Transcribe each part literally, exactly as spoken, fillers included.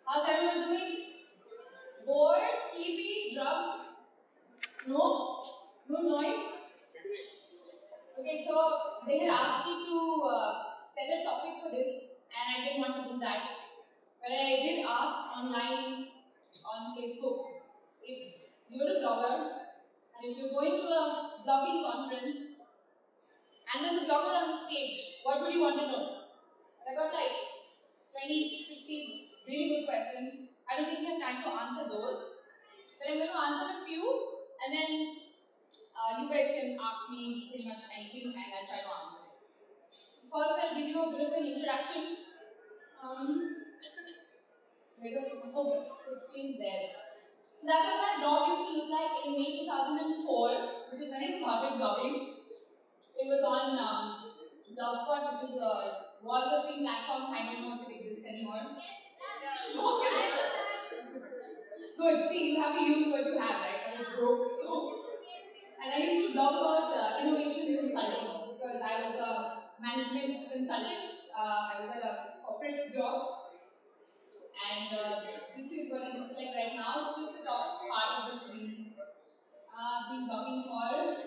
How's everyone doing? Bored? Sleepy? Drunk? No? No noise? Okay, so they had asked me to uh, set a topic for this, and I didn't want to do that. But I did ask online on Facebook if you're a blogger and if you're going to a blogging conference and there's a blogger on the stage, what would you want to know? I got like twenty, fifteen really good questions. I don't think we have time to answer those. But I'm going to answer a few, and then uh, you guys can ask me pretty much anything, and I'll try to answer it. So first, I'll give you a bit of an introduction. Um, okay, so it's changed there. So that's what my blog used to look like in May two thousand four, which is when I started blogging. It was on um, Blogspot, which is a, was a free platform. I don't know if it exists anymore. Okay. Good. See, you have to use what you have, right? I was broke, so. And I used to blog about uh, innovation consulting because I was a management consultant. Uh, I was at a corporate job. And uh, this is what it looks like right now. It's just the top part of the screen. I've uh, been blogging for.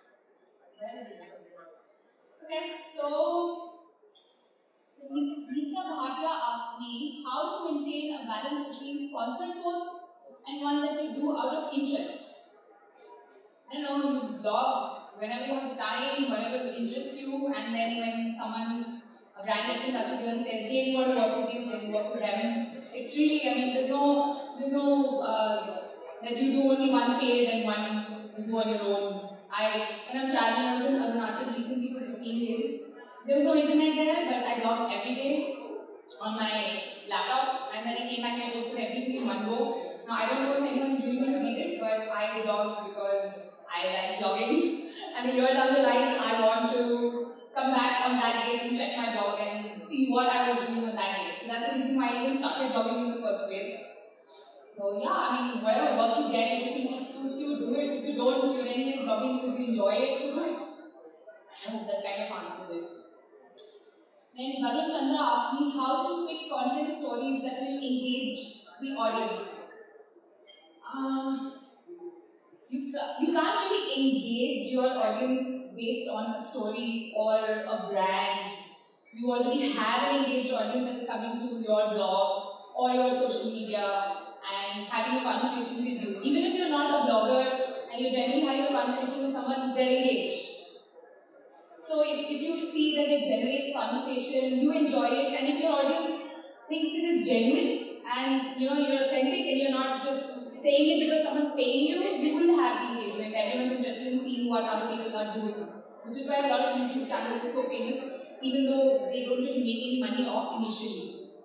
Okay, so. So Neeta Bhatia asked me how to maintain a balance between sponsored posts and one that you do out of interest. I don't know, you blog whenever you have time, whatever interests you, and then when someone, a brand gets in touch with you and says, hey, we want to work with you, then you work with them. It's really, I mean, there's no, there's no, uh, that you do only one paid and one you do on your own. I, when I'm traveling, I was in Arunachal recently for fifteen days. There was no internet there, but I blogged every day on my laptop, and then I came back and I posted everything in one go. Now, I don't know if anyone's really going to read it, but I blog because I like blogging. And a year down the line, I want to come back on that date and check my blog and see what I was doing on that date. So that's the reason why I even started blogging in the first place. So yeah, I mean, whatever work you get, if you think it suits you, do it. If you don't, you're anyways blogging because you enjoy it, so do it. I hope that kind of answers it. Then Varun Chandra asked me how to pick content stories that will engage the audience. Uh, you, you can't really engage your audience based on a story or a brand. You already have an engaged audience that is coming to your blog or your social media and having a conversation with you. Even if you're not a blogger and you're generally having a conversation with someone, they're engaged. So if, if you see that it generates conversation, you enjoy it, and if your audience thinks it is genuine and you know you're authentic and you're not just saying it because someone's paying you, you will have engagement. Everyone's interested in seeing what other people are doing. Which is why a lot of YouTube channels are so famous, even though they don't really make any money off initially.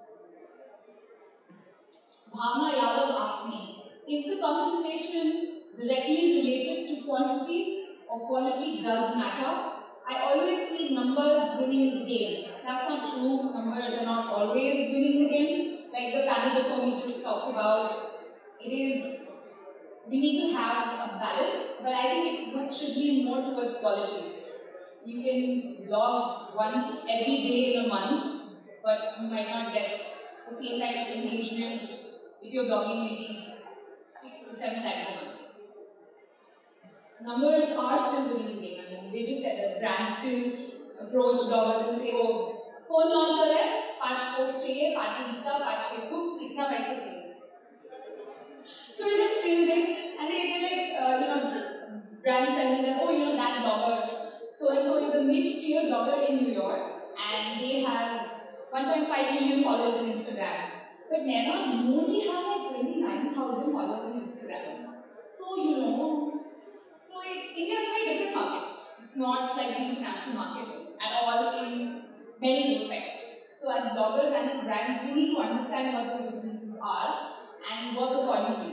Bhavna Yadav asked me, is the compensation directly related to quantity or quality does matter? I always see numbers winning the game. That's not true. Numbers are not always winning the game. Like the panel before me just talked about, it is, we need to have a balance, but I think it should be more towards quality. You can blog once every day in a month, but you might not get the same kind of engagement if you're blogging maybe six or seven times a month. Numbers are still winning the game. I mean, they just said that brands still approach bloggers and say, oh, phone launcher hai, five posts chahiye, five Insta, five Facebook, kitna paisa chahiye. So it is still this, and they, they're like, uh, you know, brands telling them, oh, you know, that blogger, so and so is a mid-tier blogger in New York, and they have one point five million followers on Instagram. But Naina, you only have like twenty-nine thousand followers on Instagram. So, you know, so it's, India is a very different market. It's not like the international market at all in many respects. So as bloggers and as brands, we need to understand what those differences are and work accordingly.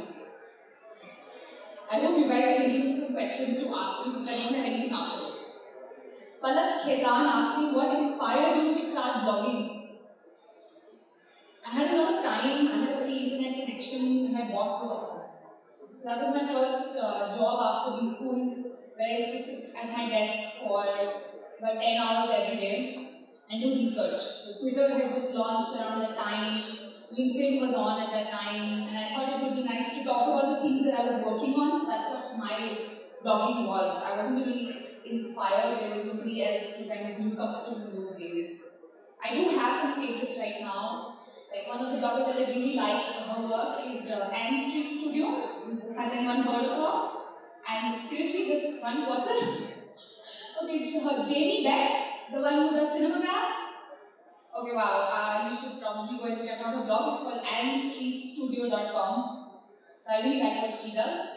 I hope you guys are thinking of some questions to ask me because I don't have anything after this. Palak Khetan asked me what inspired you to start blogging. I had a lot of time, I had a free internet connection, and my boss was awesome. So that was my first uh, job after B school, where I used to sit at my desk for about ten hours every day and do research. So Twitter had just launched around that time. LinkedIn was on at that time, and I thought it would be nice to talk about the things that I was working on. That's what my blogging was. I wasn't really inspired. There was nobody else to kind of look up to in those days. I do have some favorites right now. Like one of the bloggers that I really liked her work is uh, Ann Street Studio. Has anyone heard of her? And seriously, just one person. Okay, so Jamie Beck, the one who does cinemagraphs. Okay, wow. Uh, you should probably go and check out her blog. It's called ann street studio dot com. So I really like what she does.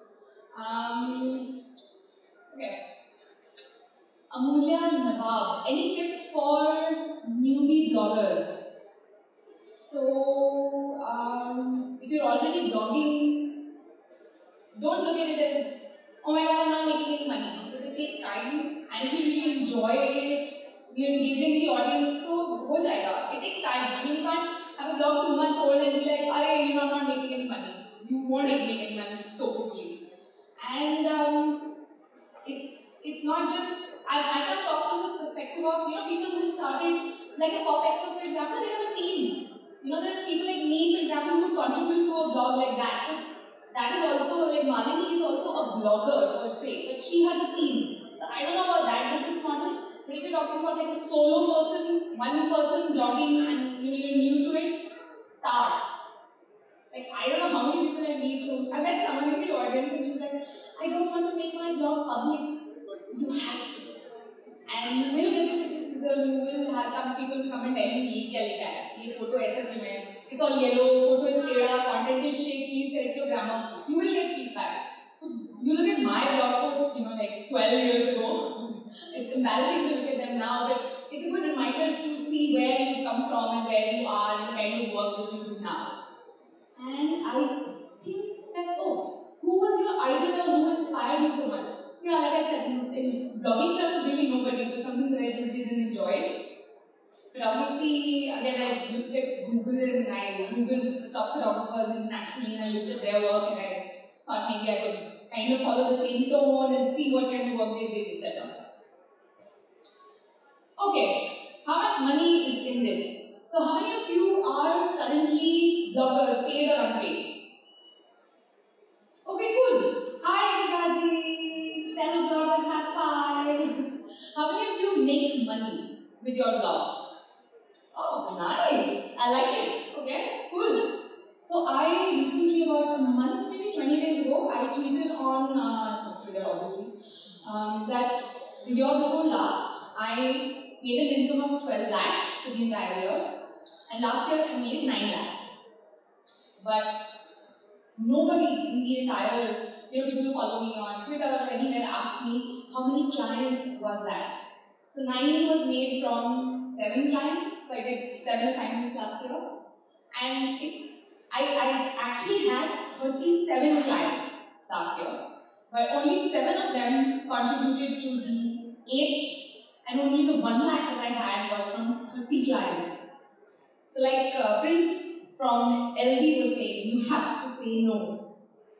Um, okay. Amulya Nawab. Any tips for newbie bloggers? So, um, if you're already blogging, don't look at it as, oh my god, I'm not making any money. Because it takes time. And if you really enjoy it, you're engaging the audience, so ho jayega. It takes time. I mean, you can't have a blog two months old and be like, "Arey, you know, I'm not making any money." You won't make any money so quickly. And um, it's it's not just. I I can talk from the perspective of you know people who started like a Pop Exo, for example. They have a team. You know, there are people like me, for example, who contribute to a blog like that. So that is also like Malini is also a blogger per se, but she has a team. So I don't know about that business model. But if you're talking about like a solo person, one person blogging and you know, you're new to it, start. Like I don't know how many people I meet who I met someone in the audience and she's like, I don't want to make my blog public. You have to. And you will get the criticism, you will have some people who come and tell you, ye kya likha hai, ye photo aisa kyun hai, it's all yellow, photo is teda, content is shake, please correct your grammar. You will get feedback. So you look at my blog posts, you know, like twelve years ago. It's embarrassing to look at them now, but it's a good reminder to see where you've come from and where you are and the kind of work that you do now. And I think that's all. Who was your idol or who inspired you so much? See, like I said, in, in blogging terms, really nobody. It was something that I just didn't enjoy. Photography, again, I looked at Google and I Googled top photographers internationally and I looked at their work and I thought maybe I could kind of follow the same tone and see what kind of work they did, et cetera. Okay, how much money is in this? So how many of you are currently bloggers, paid or unpaid? Okay, cool. Hi everybody, fellow bloggers, have fun. How many of you make money with your blogs? Oh, nice. I like it. Okay, cool. So I recently, about a month, maybe twenty days ago, I tweeted on, uh, Twitter obviously, um, that the year before last, I made an income of twelve lakhs for the entire year, and last year I made nine lakhs. But nobody in the entire, you know, people who follow me on Twitter or anywhere asked me how many clients was that. So nine was made from seven clients, so I did seven assignments last year, and it's I, I actually had thirty-seven clients last year, but only seven of them contributed to the eight. And only the one lakh that I had was from thirty clients. So like uh, Prince from L B was saying, you have to say no.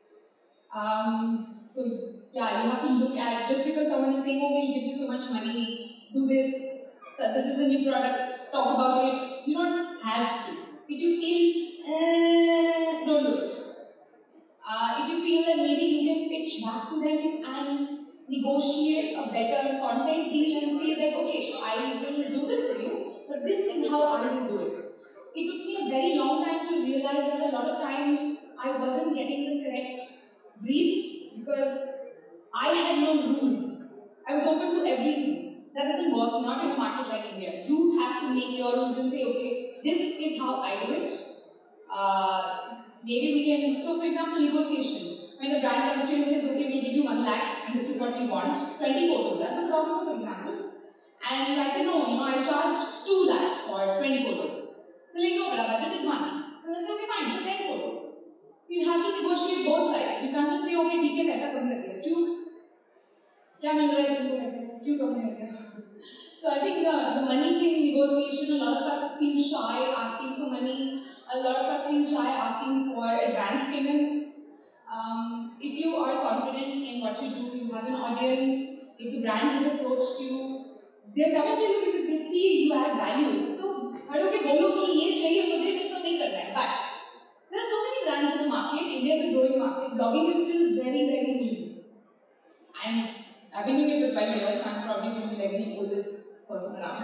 Um, so yeah, you have to look at, just because someone is saying, oh, we'll give you so much money, do this, so this is a new product, talk about it. You don't have to. If you feel, eh, don't do it. Uh, if you feel that maybe you can pitch back to them and negotiate a better content deal and say that, okay, I will do this for you, but this is how I will do it. It took me a very long time to realize that a lot of times I wasn't getting the correct briefs because I had no rules. I was open to everything. That doesn't work, not in a market like India. You have to make your rules and say, okay, this is how I do it. Uh, maybe we can, so for example, negotiation. When the brand comes to you and says, okay, we'll give you one lakh and this is what we want, twenty photos, as a photographer, for example. And I say, no, you know, I charge two lakhs for twenty photos. So like, no, but our budget is one. So they say, okay, fine, so ten photos. You have to negotiate both sides. You can't just say, okay, ठीक है, पैसा कम कर दिया. क्यों? क्या मिल रहा है तुमको पैसे? क्यों कम नहीं कर रहा? So I think the, the money thing, negotiation, a lot of us feel shy asking for money. A lot of us feel shy asking for advance payments. Um, if you are confident in what you do, you have an audience, if the brand has approached you, they're coming to you because they see you add value. So, खड़े होके बोलो कि ये चाहिए मुझे नहीं तो नहीं करना है.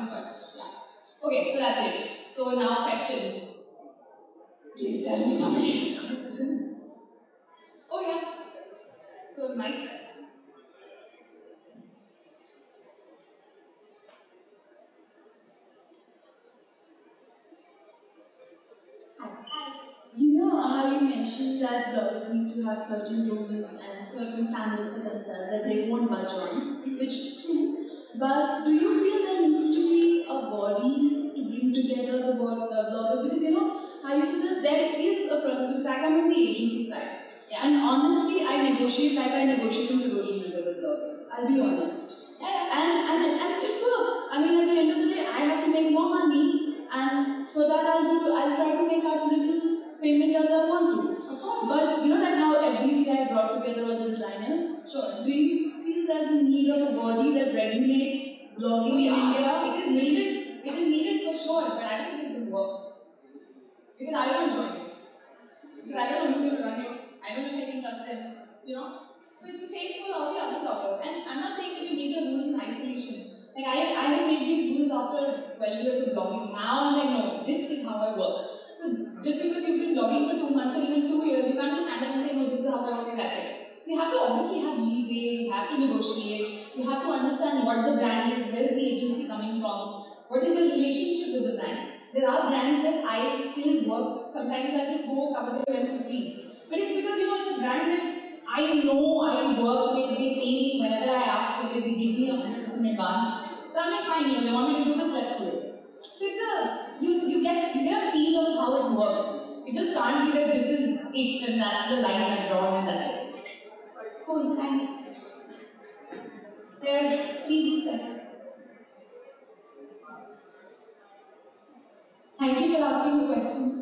got it. Yeah. Okay, so that's it. So now questions. Please tell me somebody questions. Oh yeah. So Mike. You know how you mentioned that bloggers need to have certain rules and certain standards for themselves that they won't budge on, which is true. But do you feel there needs to be a body to bring together the bod- uh, bloggers? Because you know, I used to say there is a process. In fact, I'm on the agency side. Yeah. And honestly, I negotiate like I negotiate in solution with the bloggers. I'll be honest. Yeah. And, and, and it works. I mean, at the end of the day, I have to make more money. And for that, I'll do. I'll try to make as little payment as I want to. Of course. But you know, like how F D C I brought together all the designers? Sure. Do you feel there's a need of a body that regulates blogging Oh, yeah. in India? It is needed. It is needed for sure, but I don't think it's going to work. Because I don't join it. Because I don't know who's going to run it. I don't know if I can trust them. You know? So it's the same for all the other bloggers. And I'm not saying that you make your rules in isolation. Like I, I have made these rules after twelve years of blogging. Now I'm like, no, this is how I work. So just because you've been blogging for two months or even two years, you can't just stand up and say, no, this is how I work and that's it. You have to obviously have leeway, you have to negotiate, you have to understand what the brand is, where is the agency coming from, what is your relationship with the brand. There are brands that I still work, sometimes I just go cover the event for free. But it's because, you know, it's a brand that I know I work with, they pay me whenever I ask for it, they give me one hundred percent advance. So I'm like, fine, you know, they want me to do this, let's do it. So it's a, you, you, get, you get a feel of how it works. It just can't be that this is it and that's the line I've drawn and that's it. Cool, thanks. There, please. Thank you for asking the question.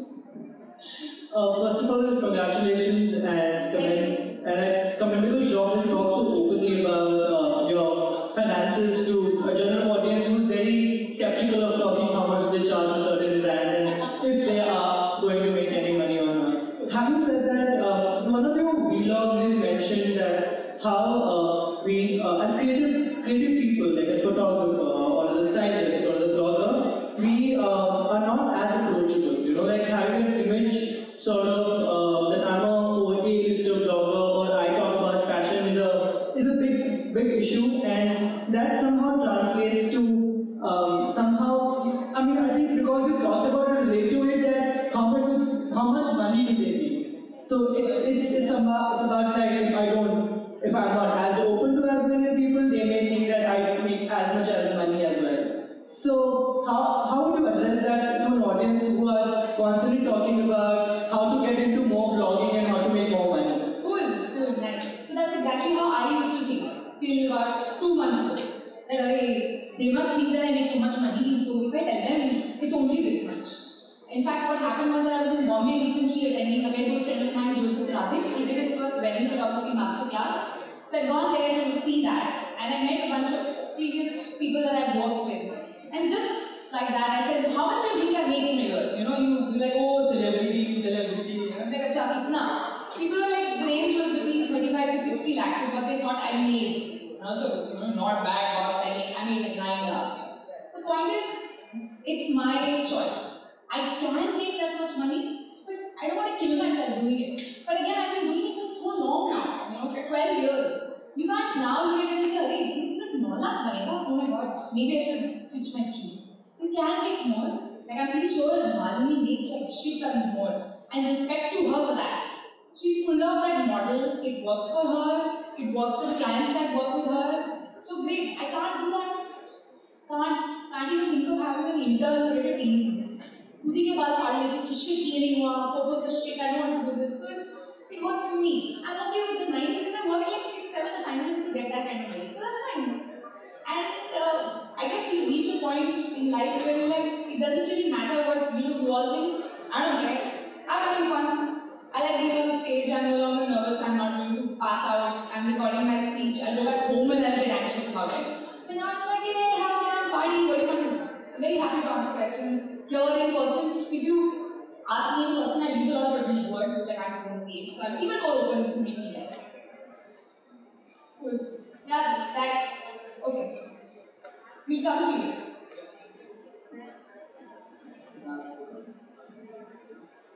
Uh, first of all, congratulations and commend, and it's commendable job to talk so openly about uh, your finances to a general audience who's very skeptical of talking how much they charge a certain brand and if they are going to make any money or not. Having said that, uh, one of your vlogs you mentioned that how uh, we, uh, as creative creative people, like as photographer or as a stylist or as a blogger, we uh, are not as approachable. You know, like having an image sort of uh, that I'm a A-lister blogger or I talk about fashion is a is a big big issue, and that somehow translates to um, somehow. I mean, I think because you talked about it, relate to it that how much how much money do they make? So it's it's it's about it's about like if I don't if I'm not as open to as many people, they may think that I make as much as money as well. So how, how would you address that to an audience who are constantly talking about how to get into more blogging and how to make more money? Cool, cool, nice. So that's exactly how I used to think till about two months ago. That array, they must think that I make so much money, so if I tell them it's only this much. In fact, what happened was that I was in Bombay recently attending a very good friend of mine, Joseph Radhik. He did his first wedding photography masterclass. So I'd gone there to see that, and I met a bunch of previous people that I've worked with. And just like that, I said, how much do you think I make in a year? You know, you be like, oh, celebrity, celebrity, you know, like a chubby. No. People were like, the range was between thirty-five to sixty lakhs is what they thought I made. And also, you know, not bad, boss. I made, I made like nine last year. The point is, it's my choice. I can make that much money, but I don't want to kill myself doing it. But again, I've been doing it for so long now, you know, for twelve years. You can't now look at it and say, hey, is this not banega? Oh my god, maybe I should switch my stream. You can make more. Like I'm pretty sure Malini makes like shit tons more. And respect to her for that. She's pulled off that model, it works for her, it works for the clients that work with her. So great, I can't do that. Can't, can't even think of having an intern creative team. Kudi ke baad faad lete ki shit ye nahi hua, photos are shit, I don't want to do this. So it's, it works for me. I'm okay with the nine because I'm working like six, seven assignments to get that kind of money. So that's fine. And uh, I guess you reach a point in life where you're like, it doesn't really matter what you look walls in. I don't care. I'm having fun. I like being on stage. I'm no longer nervous. I'm not going to pass out. I'm recording my speech. I'll go back home and I'll get anxious about it. But now it's like, hey, have fun, party. What do you want to do? I'm very happy to answer questions here in person. If you ask me in person, I use a lot of British words which I can't use on stage. So I'm even more open to meet me there. Good. Yeah, like, okay. We'll come to you.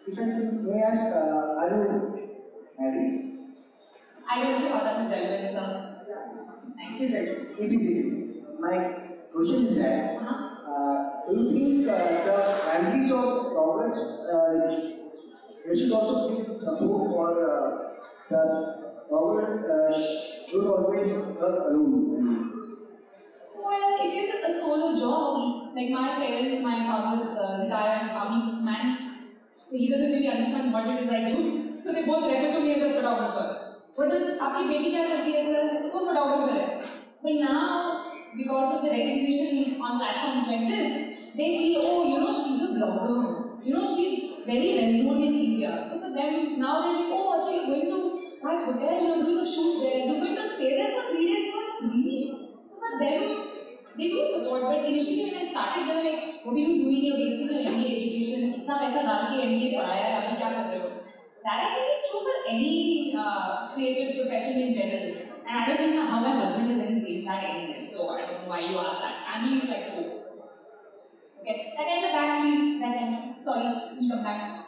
If I may ask, uh, are you married? I don't see how that is relevant, sir. Thank It is you. actually, it is easy. My question is that, Uh-huh. uh, do you think uh, the families of bloggers, uh, they should also give support, or uh, the blogger uh, should always work alone? Well, it is a solo job. Like my parents, my father is a retired army man, so he doesn't really understand what it is I do. So they both refer to me as a photographer. What does आपकी बेटी क्या करती है sir? वो photographer है. But now, because of the recognition on platforms like this, they feel, oh, you know, she's a blogger. You know, she's very well known in India. So for them, now they're like, oh, actually, you're going to that hotel, you're doing a shoot there, you're going to stay there for three days for free. So for them, they do support, but initially when I started, they were like, what are you doing? You're wasting your M B A education. इतना पैसा डाल के M B A पढ़ाया है, अभी क्या कर रहे हो? That I think is true for any uh, creative profession in general. And I don't think how my husband is any same that anyway. So I don't know why you asked that. Family is like folks. Okay, that guy in the back, please. That guy. Sorry, we'll come back.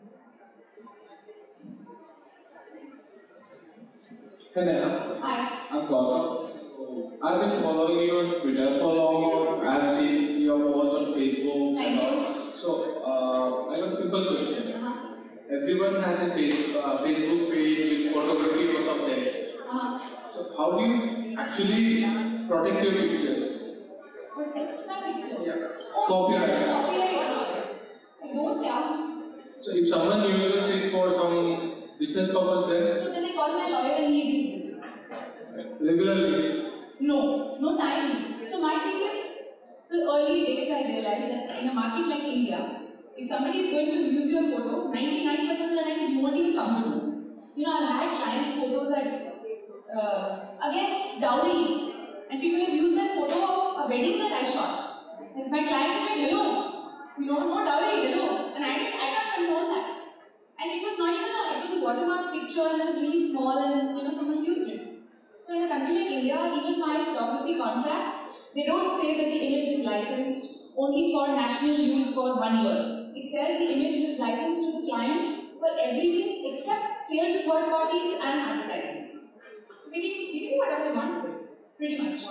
Hello, Hi. I'm Gaurav. So, I've been following you on Twitter for long. I've seen your posts on Facebook. Thank and you. all. So, uh, I have a simple question. Uh-huh. Everyone has a face, uh, Facebook page with photography or something. Uh-huh. So, how do you actually protect your pictures? Protect my pictures. Yeah. Oh, Copyright. Copyright. I don't care. So, if someone uses it for some business purpose, then So then I call my lawyer and he deals with it. regularly. No, no time. So my thing is, so early days I realized that in a market like India, if somebody is going to use your photo, ninety-nine percent of the times you won't even come to know. You know, I've had clients' photos that uh, against dowry, and people have used that photo of a wedding that I shot. And my client is like, hello, you don't know dowry, hello, and I didn't, I can't control that. And it was not even a, it was a watermark picture and it was really small and you know someone's used it. So in a country like India, even my photography contracts, they don't say that the image is licensed only for national use for one year. It says the image is licensed to the client for everything except sale to third parties and advertising. So they can, they can do whatever they want with it, pretty much.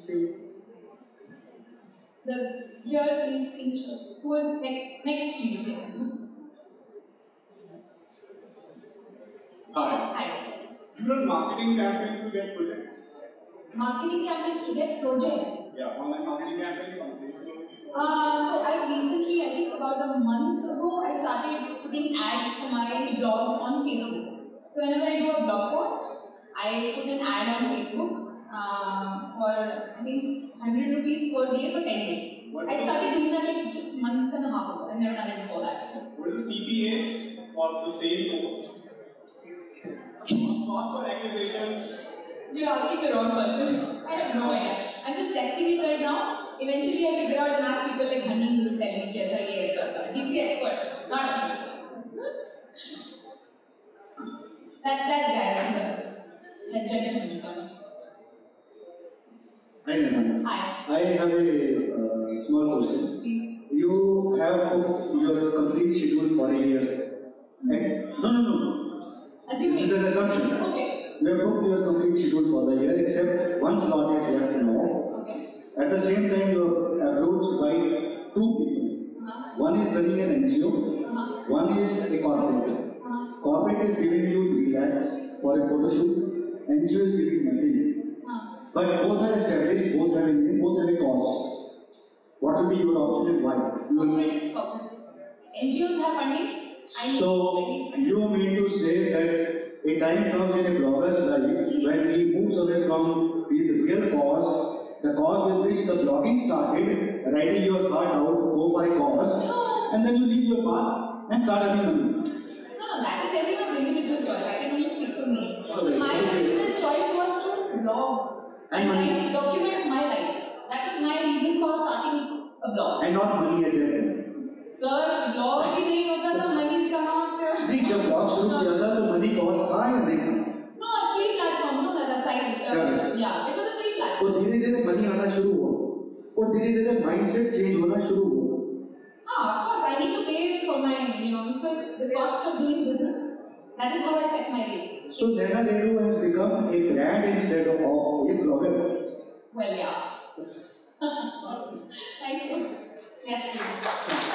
The here please, Insha. Who is next? Next please. Hi. Hi. You run marketing campaigns to get projects? Marketing campaigns to get projects. Yeah, online marketing campaigns on Facebook. Uh, so I recently, I think about a month ago, I started putting ads for my blogs on Facebook. So whenever I do a blog post, I put an ad on Facebook uh, for I think one hundred rupees per day for ten days. What I started doing that like just months and a half ago. I've never done it before that. What is the C P A for the same post? Cost for acquisition? You're asking the wrong person. I have no idea. I'm just testing it right now. Eventually I'll figure out and ask people like Honey will tell me कि अच्छा ये ऐसा होता है. He's the expert, not me. That that guy, the, that gentleman, sorry. Hi, Nana. Hi. I have a uh, small question. Please. You have booked your complete schedule for a year. And, no, no, no. This is Assuming. an assumption. Okay. You have booked your complete schedule for the year except one slot is left now. Okay. At the same time, you are approached by two people. Uh-huh. One is running an N G O, Uh-huh. one is a corporate. Uh-huh. Corporate is giving you three lakhs for a photo shoot, N G O is giving nothing. Uh-huh. But both are established, both have a name, both have a cause. What will be your option and why? You will Corporate. Corporate. N G Os have funding. I need- So, I need funding. you mean to say that a time comes in a blogger's life when he moves away from his real cause, the cause with which the blogging started, writing your heart out, go for a cause, No. and then you leave your path and start earning money. No, no, that is everyone's individual choice. I can only speak for me. So Okay. my original choice was to blog And money. I document my life. That was my reason for starting a blog. And not money at that time. Sir, blog ही नहीं होता था money कहाँ से? नहीं, जब blog शुरू किया था तो money cause था या नहीं था? No, a free platform. No, that aside. Uh, Yeah. yeah, it was a free तो platform. धीरे धीरे money आना शुरू हुआ और धीरे धीरे mindset change होना शुरू हुआ. Ah, of course, I need to pay for my, you know, so it's, the cost of doing business. That is how I set my rates. So Naina Nehru has become a brand instead of a blogger. Well, yeah. Thank you. Yes, please.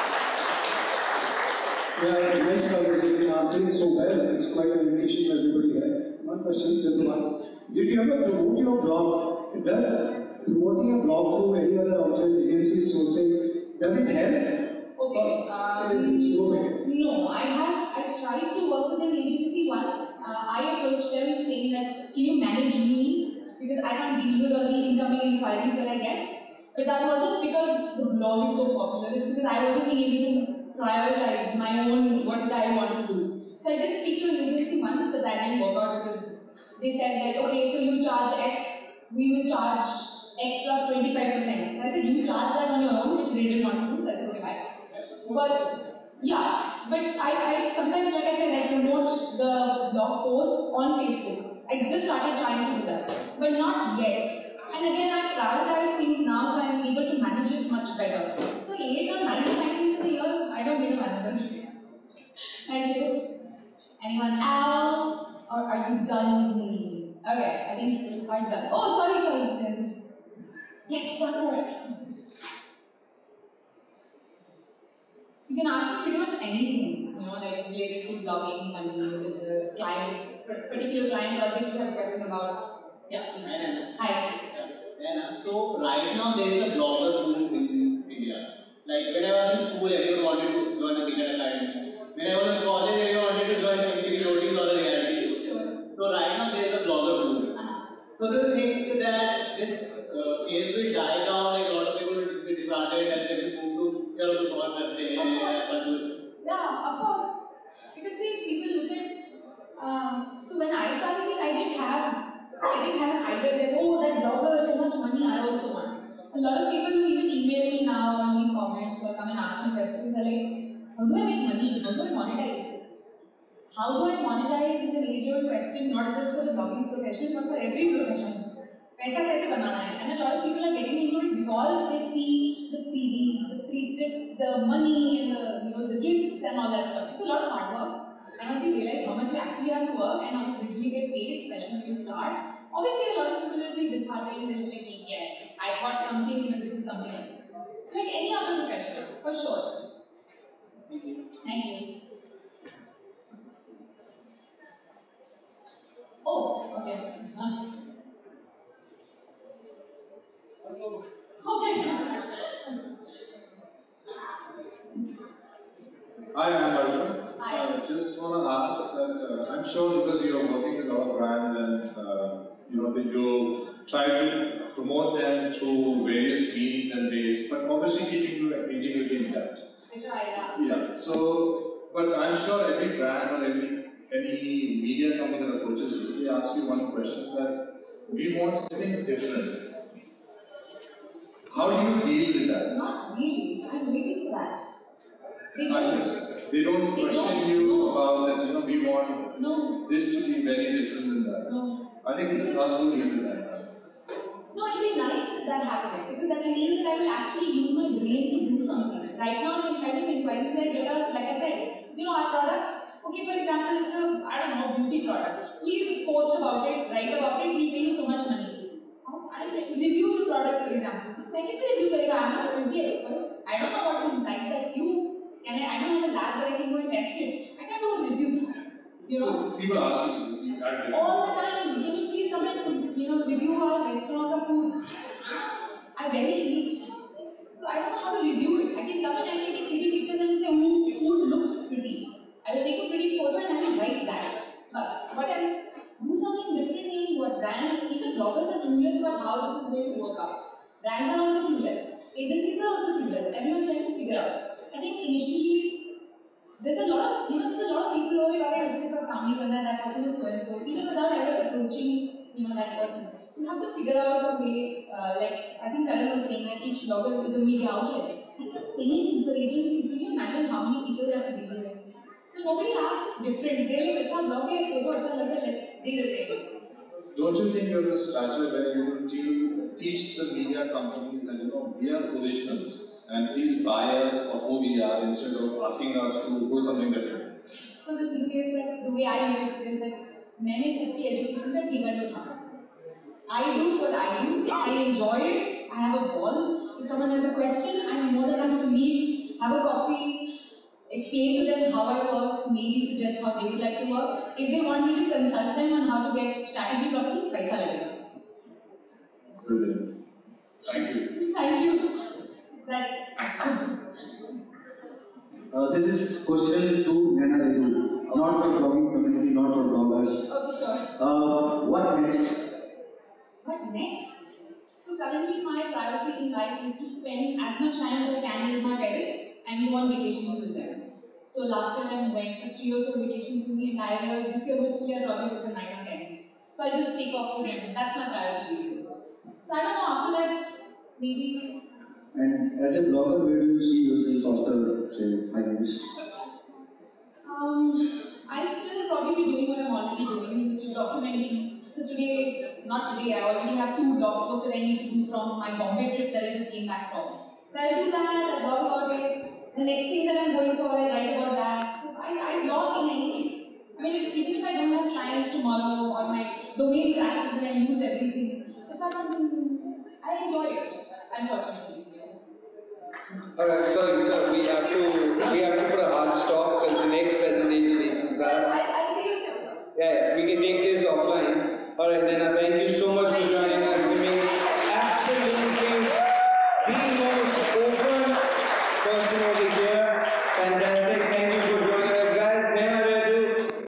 Yeah, nice coverage. You've been answering so well. It's quite an indication for everybody here. One question, simple one. Did you ever promote your blog? Does promoting a blog through any other outside agency sourcing, does it help? Okay. Um, It's okay. no, I have. I tried to work with an agency once. Uh, I approached them saying that, can you manage me? Because I can't deal with all the incoming inquiries that I get. But that wasn't because the blog is so popular. It's because I wasn't being able to prioritize my own, what did I want to do. So I did speak to an agency once, but that didn't work out because they said that, okay, so you charge X, we will charge X plus twenty-five percent. So I said, you charge that on your own, which they didn't want to do, so I said, okay, bye. But, yeah, but I, I sometimes, like I said, I promote the blog posts on Facebook. I just started trying to do that, but not yet. And again, I prioritize things now, so I'm able to manage it much better. So eight or nine assignments in a year, I don't need a manager. Thank you. Anyone else? Or are you done with me? Okay, I think you are done. Oh, sorry, sorry. Then. Yes, one more. You can ask me pretty much anything, you know, like related to blogging, money, business, client, particular client project you have a question about. Yeah, please. Hi. Yeah, so right now there is a blogger boom in India. Like when I was in school, everyone wanted to join the Cricket Academy. When I was in college, everyone wanted to join M T V Roadies or the reality show. Sure. So right now there is a blogger boom. Uh-huh. So do you think that this uh, phase will die down? Like a lot of people will be disheartened and they will move to chalo kuch aur karte hain, aisa kuch. Yeah, of course. Because see, people look at. Um, so when I started it, I didn't have. I didn't have an idea that, oh, that blogger has so much money, I also want. A lot of people who even email me now or leave comments or come and ask me questions are like, how do I make money? How do I monetize? How do I monetize is an age-old question, not just for the blogging profession, but for every profession. Paisa kaise banana hai? And a lot of people are getting into it because they see the freebies, the free trips, the money, and the, you know, the gifts and all that stuff. It's a lot of hard work. And once you realize how much you actually have to work and how much you really get paid, especially when you start, obviously a lot of people will be disheartened and will be like, yeah, I thought something, but this is something else. Like any other profession, for sure. Thank you. Thank you. Oh, okay. Okay. Hi, I'm Arjun. Hi. I just want to ask that uh, I'm sure because you're working with a lot of brands and uh, you know that you try to promote them through various means and ways, but obviously keeping your integrity intact. I try that. Yeah. So, but I'm sure every brand or every any media company that approaches you, they ask you one question that we want something different. How do you deal with that? Not really. I'm waiting for that. They don't. They don't They question don't. you No. about that, you know, we want No. this to be very different than that. No. I think it's just us who deal with that. No, it'll be nice if that happens because that will mean that I will actually use my brain to do something. Right now, the kind of inquiries I get are, like I said, you know, our product, okay, for example, it's a, I don't know, beauty product. Please post about it, write about it, we'll pay you so much money. I like, review the product, for example. When I say review, karega, I'm not a beauty expert. I don't know what's inside that you, can I, I don't have a lab where I can go and test it. I can't do a review. You know? So people ask you, you add different. All the time, can you please come and, you know, review our restaurant or food? I barely eat. So I don't know how to review it. I can come and I can take pretty pictures and say, oh, food looked pretty. I will take a pretty photo and I will write that. Plus, what else? Do something different in what brands, even bloggers are clueless about how this is going to work out. Brands are also clueless. Agencies are also clueless. Everyone's trying to figure out. I think initially, there's a lot of, you know, there's a lot of people who are like, okay, that person is so and so, even without ever approaching, you know, that person. You have to figure out a way, uh, like I think Karan was saying that each blogger is a media outlet. It's a pain for agencies. Can you imagine how many people they have to deal with? So nobody asks different. They're like, acha blog hai, photo acha laga, let's do the thing. Don't you think you're in a stature where you will te- teach the media companies that, you know, we are originals and please buy us of who we are instead of asking us to do something different? So the thing is that the way I look at it is that मैंने सबकी education का ठेका नहीं उठाया. I do what I do. I enjoy it. I have a ball. If someone has a question, I'm more than happy to meet, have a coffee, explain to them how I work, maybe suggest how they would like to work. If they want me to consult them on how to get strategy properly, paisa lagega. Brilliant. Thank you. Thank you. That. Uh, this is question to Naina Redu, not for blogging community, not for bloggers. Okay, sure. Uh, what next? What next? So currently my priority in life is to spend as much time as I can with my parents and go on vacations with them. So last year I went for three or four vacations in the entire year. This year hopefully I'll probably go for nine or ten. So I just take off for them. That's my priority basis. So I don't know, after that, maybe. And as a blogger, where do you see yourself after, say, five years? Um, I'll still probably be doing what I'm already doing, which is documenting. So today, not today, I already have two blog posts that I need to do from my Bombay trip that I just came back from. So I'll do that, I'll blog about it. The next thing that I'm going for, I write about that. So I, I blog in any case. I mean, even if I don't have clients tomorrow or my domain crashes and I lose everything, it's not something, I enjoy it, unfortunately. So. Alright, sorry sir, we have to we have to put a hard stop because the next presentation is that. I, I'll see you soon. Yeah, yeah, we can take this offline. Alright, Naina, thank you so much for joining us. Giving absolutely the most open person over here. Fantastic.